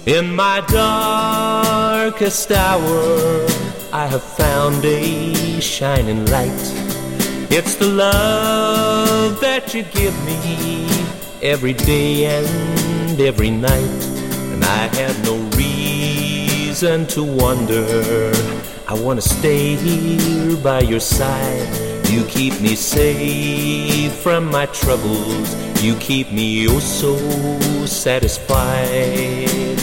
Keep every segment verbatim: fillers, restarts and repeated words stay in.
In my darkest hour, I have found a shining light. It's the love that you give me every day and every night. And I have no reason to wonder. I want to stay here by your side. You keep me safe from my troubles. You keep me oh so satisfied.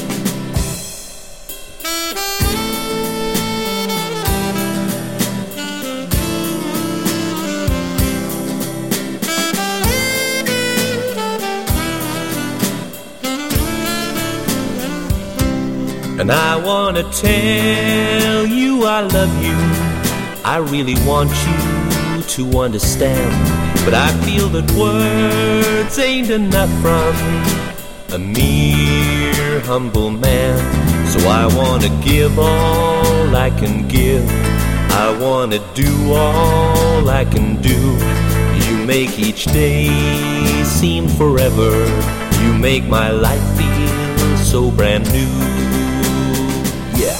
And I want to tell you I love you. I really want you to understand. But I feel that words ain't enough from a mere humble man. So I want to give all I can give. I want to do all I can do. You make each day seem forever. You make my life feel so brand new. Yeah.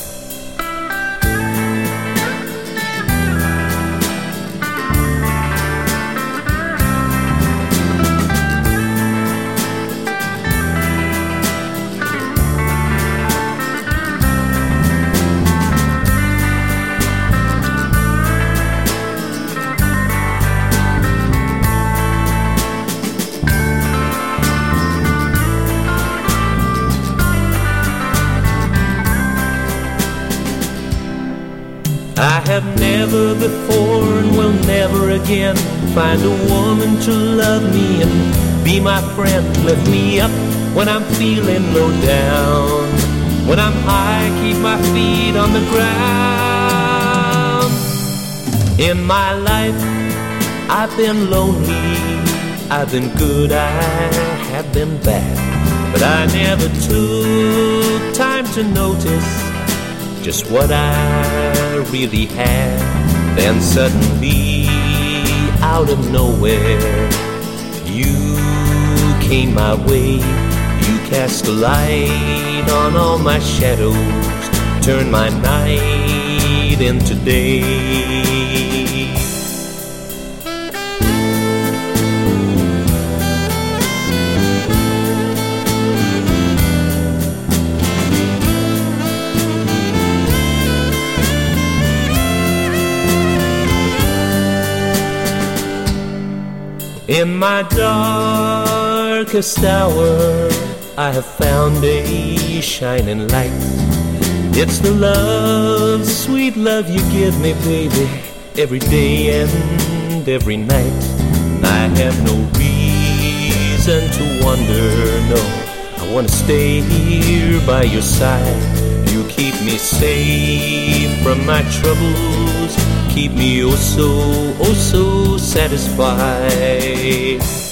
I have never before and will never again find a woman to love me and be my friend. Lift me up when I'm feeling low down. When I'm high, keep my feet on the ground. In my life, I've been lonely, I've been good, I have been bad. But I never took time to notice just what I really had. Then suddenly, out of nowhere, you came my way. You cast a light on all my shadows, turned my night into day. In my darkest hour, I have found a shining light. It's the love, sweet love you give me, baby, every day and every night. And I have no reason to wonder, no. I want to stay here by your side. You keep me safe from my troubles. Keep me oh so, oh so satisfied.